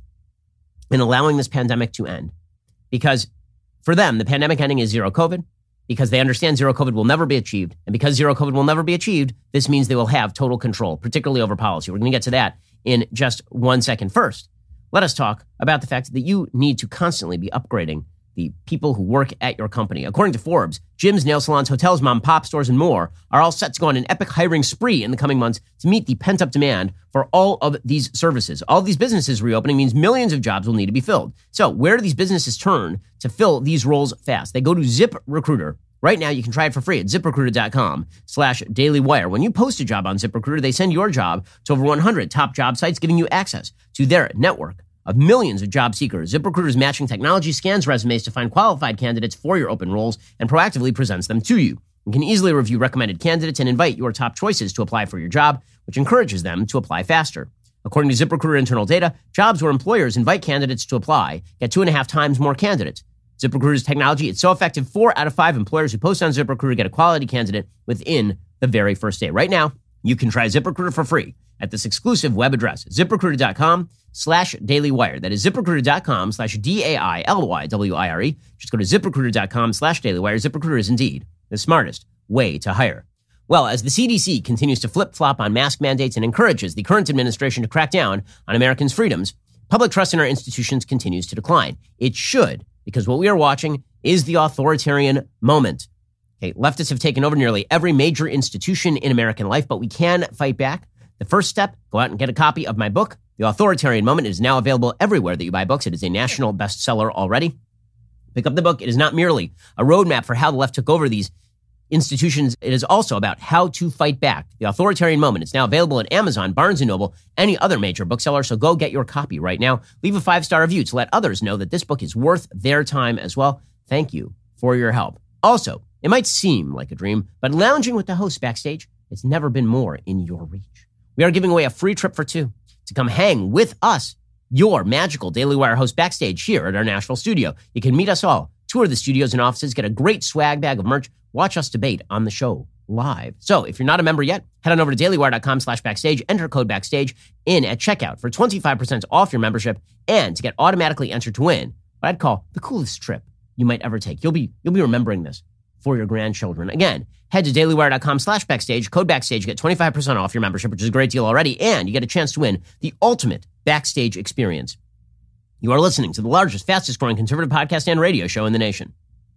in allowing this pandemic to end. Because for them, the pandemic ending is zero COVID, because they understand zero COVID will never be achieved. And because zero COVID will never be achieved, this means they will have total control, particularly over policy. We're going to get to that in just one second. First, let us talk about the fact that you need to constantly be upgrading the people who work at your company. According to Forbes, gyms, nail salons, hotels, mom, pop stores, and more are all set to go on an epic hiring spree in the coming months to meet the pent-up demand for all of these services. All of these businesses reopening means millions of jobs will need to be filled. So where do these businesses turn to fill these roles fast? They go to ZipRecruiter. Right now, you can try it for free at ZipRecruiter.com slash Daily Wire. When you post a job on ZipRecruiter, they send your job to over one hundred top job sites, giving you access to their network of millions of job seekers. ZipRecruiter's matching technology scans resumes to find qualified candidates for your open roles and proactively presents them to you. You can easily review recommended candidates and invite your top choices to apply for your job, which encourages them to apply faster. According to ZipRecruiter internal data, jobs where employers invite candidates to apply get two and a half times more candidates. ZipRecruiter's technology, it's so effective, four out of five employers who post on ZipRecruiter get a quality candidate within the very first day. Right now, you can try ZipRecruiter for free at this exclusive web address, ZipRecruiter.com slash Daily Wire. That is ZipRecruiter.com slash D A I L Y W I R E. Just go to ZipRecruiter.com slash Daily Wire. ZipRecruiter is indeed the smartest way to hire. Well, as the C D C continues to flip-flop on mask mandates and encourages the current administration to crack down on Americans' freedoms, public trust in our institutions continues to decline. It should, because what we are watching is the authoritarian moment. Okay, leftists have taken over nearly every major institution in American life, but we can fight back. The first step, go out and get a copy of my book, The Authoritarian Moment. It is now available everywhere that you buy books. It is a national bestseller already. Pick up the book. It is not merely a roadmap for how the left took over these institutions. It is also about how to fight back. The Authoritarian Moment. It's now available at Amazon, Barnes and Noble, any other major bookseller. So go get your copy right now. Leave a five-star review to let others know that this book is worth their time as well. Thank you for your help. Also, it might seem like a dream, but lounging with the host backstage, it's never been more in your reach. We are giving away a free trip for two to come hang with us, your magical Daily Wire host backstage here at our Nashville studio. You can meet us all, tour the studios and offices, get a great swag bag of merch, watch us debate on the show live. So if you're not a member yet, head on over to dailywire.com slash backstage, enter code backstage in at checkout for twenty-five percent off your membership and to get automatically entered to win what I'd call the coolest trip you might ever take. You'll be, you'll be remembering this for your grandchildren. Again, head to dailywire.com slash backstage, code backstage, get twenty-five percent off your membership, which is a great deal already, and you get a chance to win the ultimate backstage experience. You are listening to the largest, fastest growing conservative podcast and radio show in the nation.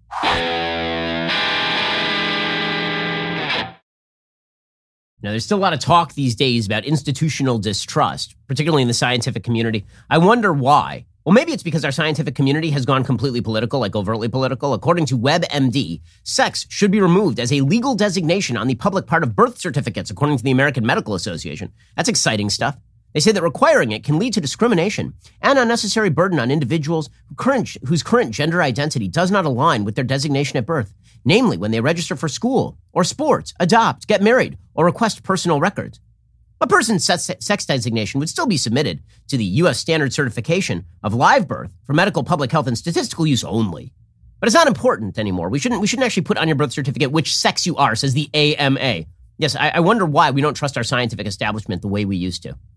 Now, there's still a lot of talk these days about institutional distrust, particularly in the scientific community. I wonder why. Well, maybe it's because our scientific community has gone completely political, like overtly political. According to WebMD, sex should be removed as a legal designation on the public part of birth certificates, according to the American Medical Association. That's exciting stuff. They say that requiring it can lead to discrimination and unnecessary burden on individuals who current, whose current gender identity does not align with their designation at birth, namely when they register for school or sports, adopt, get married, or request personal records. A person's sex designation would still be submitted to the U S standard certification of live birth for medical, public health, and statistical use only. But it's not important anymore. We shouldn't, we shouldn't actually put on your birth certificate which sex you are, says the A M A. Yes, I, I wonder why we don't trust our scientific establishment the way we used to.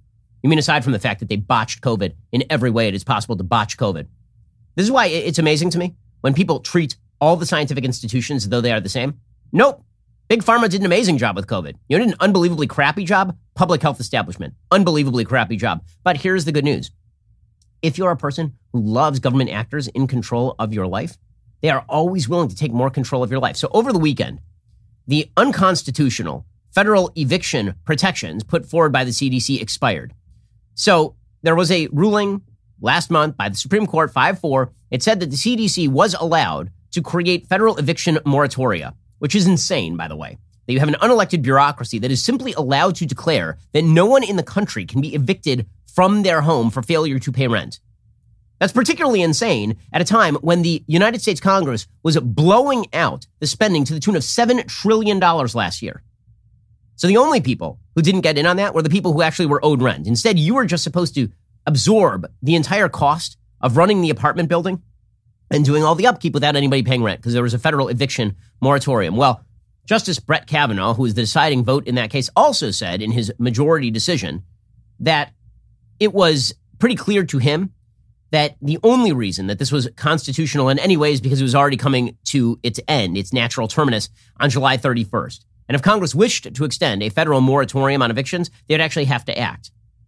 You mean aside from the fact that they botched COVID in every way it is possible to botch COVID. This is why it's amazing to me when people treat all the scientific institutions as though they are the same. Nope. Big Pharma did an amazing job with COVID. You know, did an unbelievably crappy job? Public health establishment. Unbelievably crappy job. But here's the good news. If you're a person who loves government actors in control of your life, they are always willing to take more control of your life. So over the weekend, the unconstitutional federal eviction protections put forward by the C D C expired. So there was a ruling last month by the Supreme Court, five four. It said that the C D C was allowed to create federal eviction moratoria, which is insane, by the way. That you have an unelected bureaucracy that is simply allowed to declare that no one in the country can be evicted from their home for failure to pay rent. That's particularly insane at a time when the United States Congress was blowing out the spending to the tune of seven trillion dollars last year. So the only people who didn't get in on that were the people who actually were owed rent. Instead, you were just supposed to absorb the entire cost of running the apartment building and doing all the upkeep without anybody paying rent because there was a federal eviction moratorium. Well, Justice Brett Kavanaugh, who was the deciding vote in that case, also said in his majority decision that it was pretty clear to him that the only reason that this was constitutional in any way is because it was already coming to its end, its natural terminus, on July thirty-first. And if Congress wished to extend a federal moratorium on evictions, they'd actually have to act.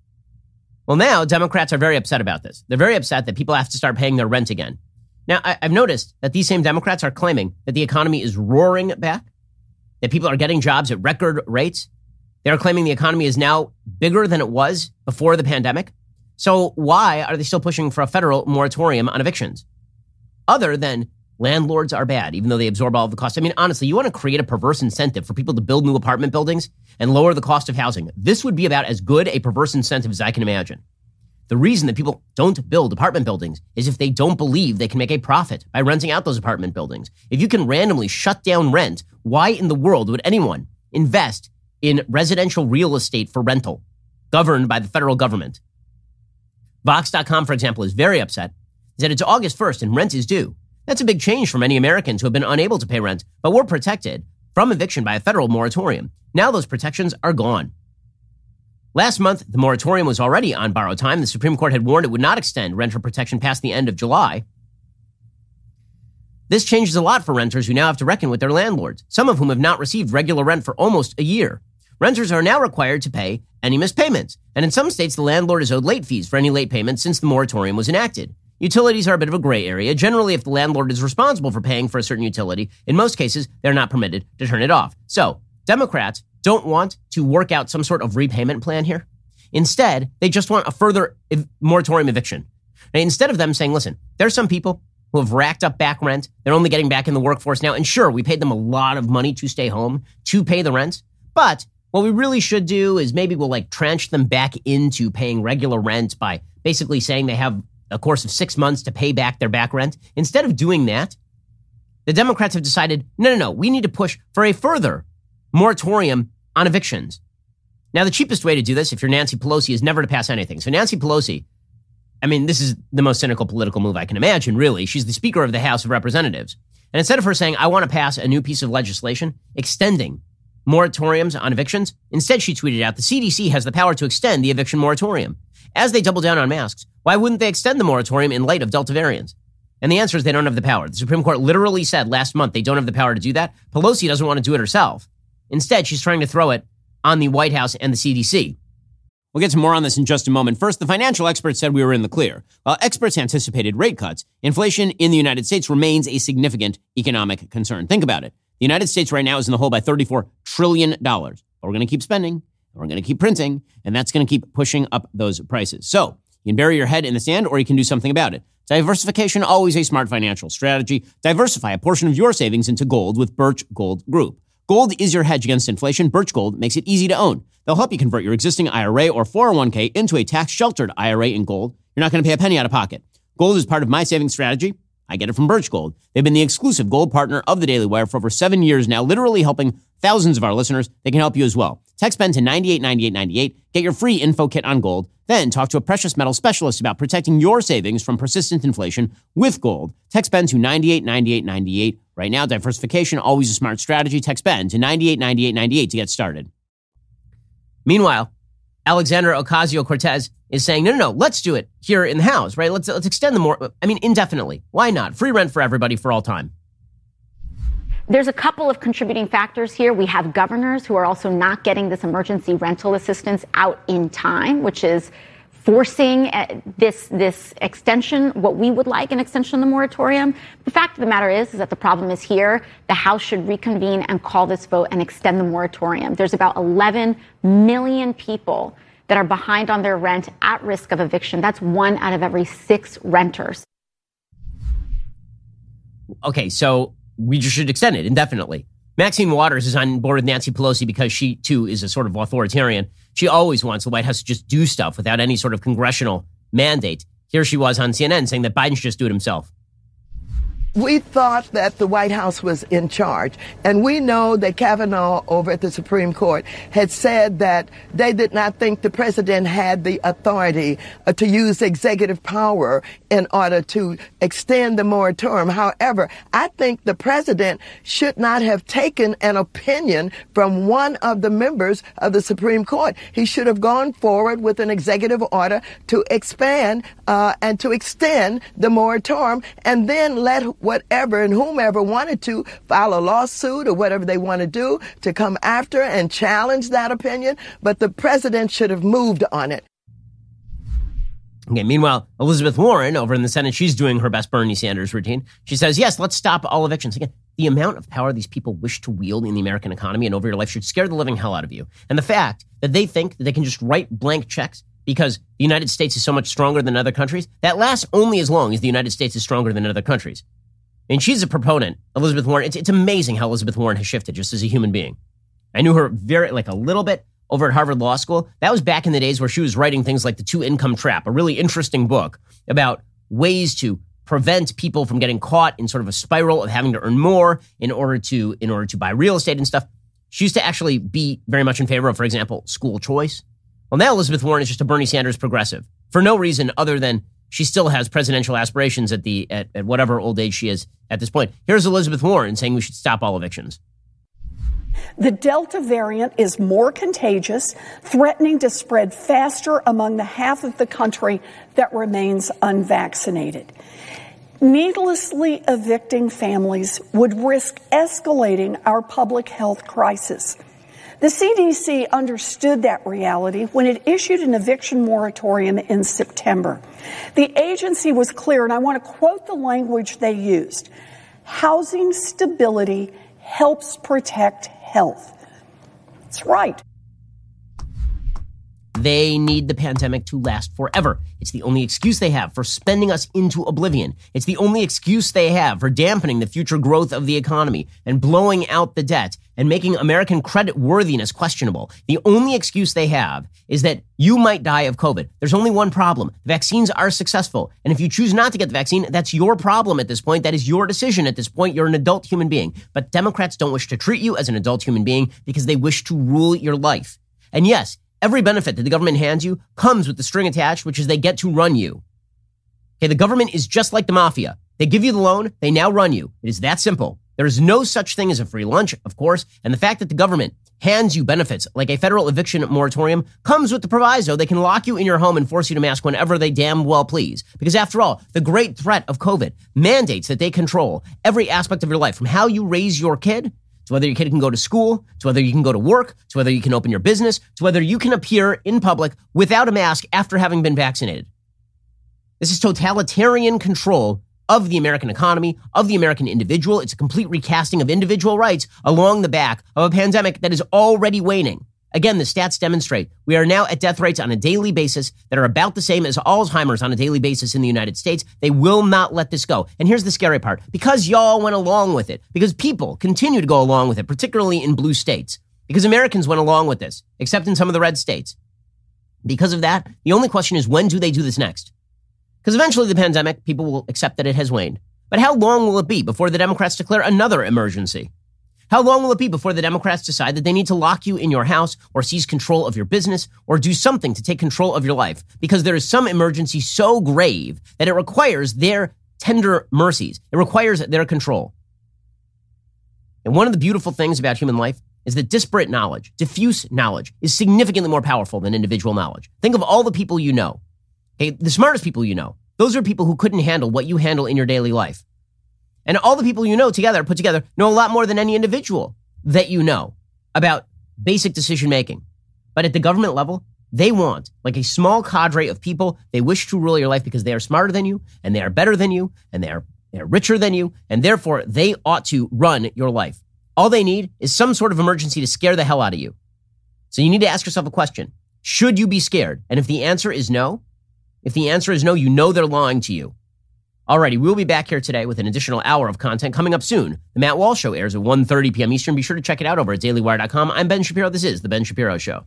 Well, now Democrats are very upset about this. They're very upset that people have to start paying their rent again. Now, I- I've noticed that these same Democrats are claiming that the economy is roaring back, that people are getting jobs at record rates. They're claiming the economy is now bigger than it was before the pandemic. So why are they still pushing for a federal moratorium on evictions? Other than landlords are bad, even though they absorb all of the costs. I mean, honestly, you want to create a perverse incentive for people to build new apartment buildings and lower the cost of housing. This would be about as good a perverse incentive as I can imagine. The reason that people don't build apartment buildings is if they don't believe they can make a profit by renting out those apartment buildings. If you can randomly shut down rent, why in the world would anyone invest in residential real estate for rental governed by the federal government? Vox dot com, for example, is very upset. He said it's August first and rent is due. That's a big change for many Americans who have been unable to pay rent, but were protected from eviction by a federal moratorium. Now those protections are gone. Last month, the moratorium was already on borrowed time. The Supreme Court had warned it would not extend renter protection past the end of July. This changes a lot for renters who now have to reckon with their landlords, some of whom have not received regular rent for almost a year. Renters are now required to pay any missed payments, and in some states, the landlord is owed late fees for any late payments since the moratorium was enacted. Utilities are a bit of a gray area. Generally, if the landlord is responsible for paying for a certain utility, in most cases, they're not permitted to turn it off. So, Democrats don't want to work out some sort of repayment plan here. Instead, they just want a further ev- moratorium eviction. Now, instead of them saying, listen, there's some people who have racked up back rent. They're only getting back in the workforce now. And sure, we paid them a lot of money to stay home, to pay the rent. But what we really should do is maybe we'll like trench them back into paying regular rent by basically saying they have a course of six months to pay back their back rent. Instead of doing that, the Democrats have decided, no, no, no, we need to push for a further moratorium on evictions. Now, the cheapest way to do this, if you're Nancy Pelosi, is never to pass anything. So Nancy Pelosi, I mean, this is the most cynical political move I can imagine, really. She's the Speaker of the House of Representatives. And instead of her saying, I want to pass a new piece of legislation extending moratoriums on evictions, instead she tweeted out, the C D C has the power to extend the eviction moratorium. As they double down on masks, why wouldn't they extend the moratorium in light of Delta variants? And the answer is they don't have the power. The Supreme Court literally said last month they don't have the power to do that. Pelosi doesn't want to do it herself. Instead, she's trying to throw it on the White House and the C D C. We'll get to more on this in just a moment. First, the financial experts said we were in the clear. While experts anticipated rate cuts, inflation in the United States remains a significant economic concern. Think about it. The United States right now is in the hole by thirty-four trillion dollars. But we're going to keep spending, and we're going to keep printing, and that's going to keep pushing up those prices. So you can bury your head in the sand, or you can do something about it. Diversification, always a smart financial strategy. Diversify a portion of your savings into gold with Birch Gold Group. Gold is your hedge against inflation. Birch Gold makes it easy to own. They'll help you convert your existing I R A or four oh one k into a tax-sheltered I R A in gold. You're not going to pay a penny out of pocket. Gold is part of my savings strategy. I get it from Birch Gold. They've been the exclusive gold partner of the Daily Wire for over seven years now, literally helping thousands of our listeners. They can help you as well. Text Ben to nine eight nine eight nine eight. Get your free info kit on gold. Then talk to a precious metal specialist about protecting your savings from persistent inflation with gold. Text Ben to nine eight nine eight nine eight. Right now, diversification, always a smart strategy. Text Ben to nine eight nine eight nine eight to get started. Meanwhile, Alexandra Ocasio-Cortez is saying, no, no, no, let's do it here in the House, right? Let's let's extend the more, I mean, indefinitely. Why not? Free rent for everybody for all time. There's a couple of contributing factors here. We have governors who are also not getting this emergency rental assistance out in time, which is forcing this this extension, what we would like an extension of the moratorium. The fact of the matter is, is that the problem is here. The House should reconvene and call this vote and extend the moratorium. There's about eleven million people that are behind on their rent at risk of eviction. That's one out of every six renters. Okay, so we just should extend it indefinitely. Maxine Waters is on board with Nancy Pelosi because she, too, is a sort of authoritarian. She always wants the White House to just do stuff without any sort of congressional mandate. Here she was on C N N saying that Biden should just do it himself. We thought that the White House was in charge, and we know that Kavanaugh over at the Supreme Court had said that they did not think the president had the authority uh, to use executive power in order to extend the moratorium. However, I think the president should not have taken an opinion from one of the members of the Supreme Court. He should have gone forward with an executive order to expand uh, and to extend the moratorium, and then let whatever and whomever wanted to file a lawsuit or whatever they want to do to come after and challenge that opinion. But the president should have moved on it. Okay, meanwhile, Elizabeth Warren over in the Senate, she's doing her best Bernie Sanders routine. She says, yes, let's stop all evictions. Again, the amount of power these people wish to wield in the American economy and over your life should scare the living hell out of you. And the fact that they think that they can just write blank checks because the United States is so much stronger than other countries, that lasts only as long as the United States is stronger than other countries. And she's a proponent, Elizabeth Warren. It's, it's amazing how Elizabeth Warren has shifted just as a human being. I knew her very, like a little bit over at Harvard Law School. That was back in the days where she was writing things like The Two-Income Trap, a really interesting book about ways to prevent people from getting caught in sort of a spiral of having to earn more in order to, in order to buy real estate and stuff. She used to actually be very much in favor of, for example, school choice. Well, now Elizabeth Warren is just a Bernie Sanders progressive for no reason other than she still has presidential aspirations at the at, at whatever old age she is at this point. Here's Elizabeth Warren saying we should stop all evictions. The Delta variant is more contagious, threatening to spread faster among the half of the country that remains unvaccinated. Needlessly evicting families would risk escalating our public health crisis. The C D C understood that reality when it issued an eviction moratorium in September. The agency was clear, and I want to quote the language they used. Housing stability helps protect health. That's right. They need the pandemic to last forever. It's the only excuse they have for spending us into oblivion. It's the only excuse they have for dampening the future growth of the economy and blowing out the debt and making American credit worthiness questionable. The only excuse they have is that you might die of COVID. There's only one problem. The vaccines are successful. And if you choose not to get the vaccine, that's your problem at this point. That is your decision at this point. You're an adult human being. But Democrats don't wish to treat you as an adult human being because they wish to rule your life. And yes, every benefit that the government hands you comes with the string attached, which is they get to run you. Okay, the government is just like the mafia. They give you the loan, they now run you. It is that simple. There is no such thing as a free lunch, of course, and the fact that the government hands you benefits like a federal eviction moratorium comes with the proviso they can lock you in your home and force you to mask whenever they damn well please. Because after all, the great threat of COVID mandates that they control every aspect of your life, from how you raise your kid to whether your kid can go to school, to whether you can go to work, to whether you can open your business, to whether you can appear in public without a mask after having been vaccinated. This is totalitarian control of the American economy, of the American individual. It's a complete recasting of individual rights along the back of a pandemic that is already waning. Again, the stats demonstrate we are now at death rates on a daily basis that are about the same as Alzheimer's on a daily basis in the United States. They will not let this go. And here's the scary part. Because y'all went along with it, because people continue to go along with it, particularly in blue states, because Americans went along with this, except in some of the red states. Because of that, the only question is, when do they do this next? Because eventually the pandemic, people will accept that it has waned. But how long will it be before the Democrats declare another emergency? How long will it be before the Democrats decide that they need to lock you in your house or seize control of your business or do something to take control of your life because there is some emergency so grave that it requires their tender mercies? It requires their control. And one of the beautiful things about human life is that disparate knowledge, diffuse knowledge, is significantly more powerful than individual knowledge. Think of all the people you know. Okay, the smartest people you know. Those are people who couldn't handle what you handle in your daily life. And all the people you know together, put together, know a lot more than any individual that you know about basic decision making. But at the government level, they want like a small cadre of people they wish to rule your life because they are smarter than you, and they are better than you, and they are, they are richer than you, and therefore they ought to run your life. All they need is some sort of emergency to scare the hell out of you. So you need to ask yourself a question. Should you be scared? And if the answer is no, if the answer is no, you know they're lying to you. Alrighty, we'll be back here today with an additional hour of content coming up soon. The Matt Walsh Show airs at one thirty p.m. Eastern. Be sure to check it out over at daily wire dot com. I'm Ben Shapiro. This is The Ben Shapiro Show.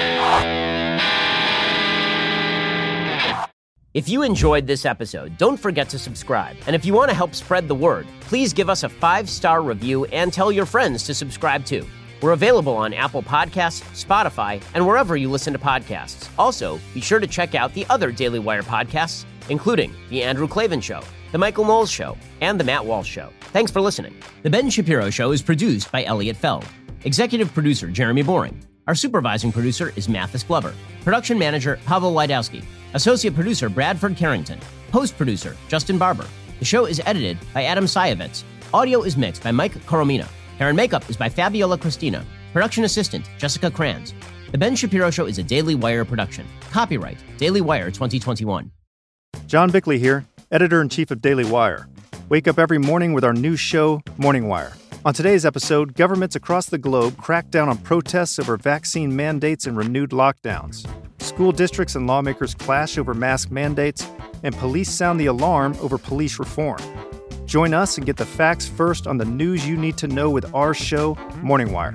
If you enjoyed this episode, don't forget to subscribe. And if you want to help spread the word, please give us a five-star review and tell your friends to subscribe too. We're available on Apple Podcasts, Spotify, and wherever you listen to podcasts. Also, be sure to check out the other Daily Wire podcasts, including The Andrew Klavan Show, The Michael Knowles Show, and The Matt Walsh Show. Thanks for listening. The Ben Shapiro Show is produced by Elliot Feld. Executive producer, Jeremy Boring. Our supervising producer is Mathis Glover. Production manager, Pavel Wydowski. Associate producer, Bradford Carrington. Post-producer, Justin Barber. The show is edited by Adam Sayevitz. Audio is mixed by Mike Coromina. Hair and makeup is by Fabiola Cristina. Production assistant, Jessica Kranz. The Ben Shapiro Show is a Daily Wire production. Copyright, Daily Wire twenty twenty-one. John Bickley here, editor-in-chief of Daily Wire. Wake up every morning with our new show, Morning Wire. On today's episode, governments across the globe crack down on protests over vaccine mandates and renewed lockdowns. School districts and lawmakers clash over mask mandates, and police sound the alarm over police reform. Join us and get the facts first on the news you need to know with our show, Morning Wire.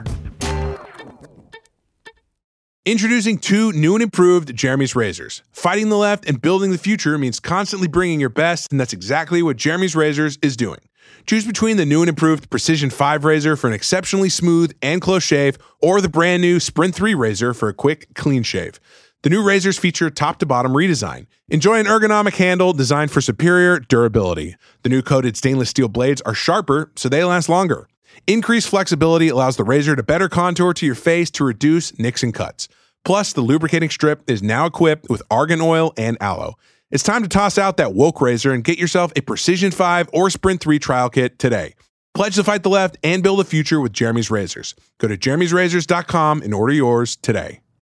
Introducing two new and improved Jeremy's Razors. Fighting the left and building the future means constantly bringing your best, and that's exactly what Jeremy's Razors is doing. Choose between the new and improved Precision five razor for an exceptionally smooth and close shave, or the brand new Sprint three razor for a quick, clean shave. The new razors feature top-to-bottom redesign. Enjoy an ergonomic handle designed for superior durability. The new coated stainless steel blades are sharper, so they last longer. Increased flexibility allows the razor to better contour to your face to reduce nicks and cuts. Plus, the lubricating strip is now equipped with argan oil and aloe. It's time to toss out that woke razor and get yourself a Precision five or Sprint three trial kit today. Pledge to fight the left and build a future with Jeremy's Razors. Go to jeremy's razors dot com and order yours today.